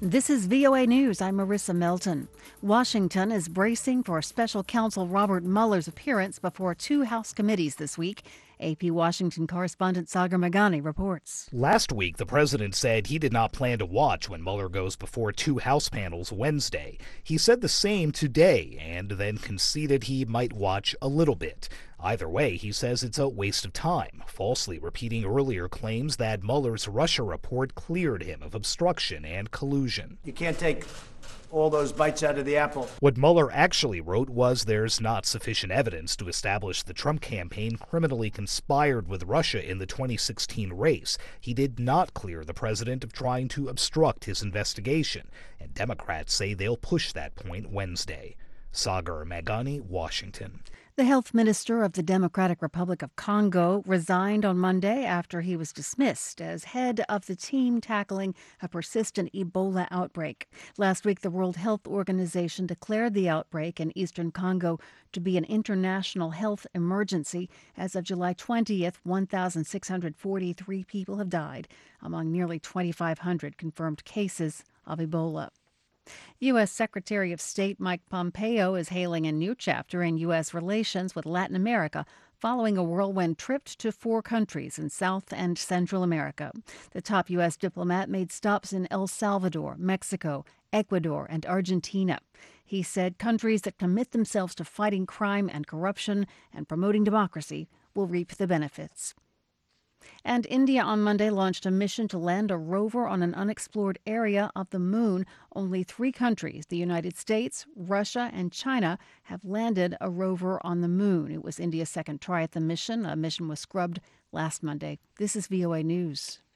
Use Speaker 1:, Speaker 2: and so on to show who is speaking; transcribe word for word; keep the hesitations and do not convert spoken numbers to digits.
Speaker 1: This is V O A News. I'm Marissa Melton. Washington is bracing for special counsel Robert Mueller's appearance before two House committees this week. A P Washington correspondent Sagar Meghani reports.
Speaker 2: Last week, the president said he did not plan to watch when Mueller goes before two House panels Wednesday. He said the same today and then conceded he might watch a little bit. Either way, he says it's a waste of time, falsely repeating earlier claims that Mueller's Russia report cleared him of obstruction and collusion.
Speaker 3: You can't take all those bites out of the apple.
Speaker 2: What Mueller actually wrote was there's not sufficient evidence to establish the Trump campaign criminally conspired with Russia in the twenty sixteen race. He did not clear the president of trying to obstruct his investigation, and Democrats say they'll push that point Wednesday. Sagar Meghani, Washington.
Speaker 1: The health minister of the Democratic Republic of Congo resigned on Monday after he was dismissed as head of the team tackling a persistent Ebola outbreak. Last week, the World Health Organization declared the outbreak in eastern Congo to be an international health emergency. As of July twentieth, one thousand six hundred forty-three people have died among nearly twenty-five hundred confirmed cases of Ebola. U S. Secretary of State Mike Pompeo is hailing a new chapter in U S relations with Latin America following a whirlwind trip to four countries in South and Central America. The top U S diplomat made stops in El Salvador, Mexico, Ecuador, and Argentina. He said countries that commit themselves to fighting crime and corruption and promoting democracy will reap the benefits. And India on Monday launched a mission to land a rover on an unexplored area of the moon. Only three countries, the United States, Russia, and China, have landed a rover on the moon. It was India's second try at the mission. A mission was scrubbed last Monday. This is V O A News.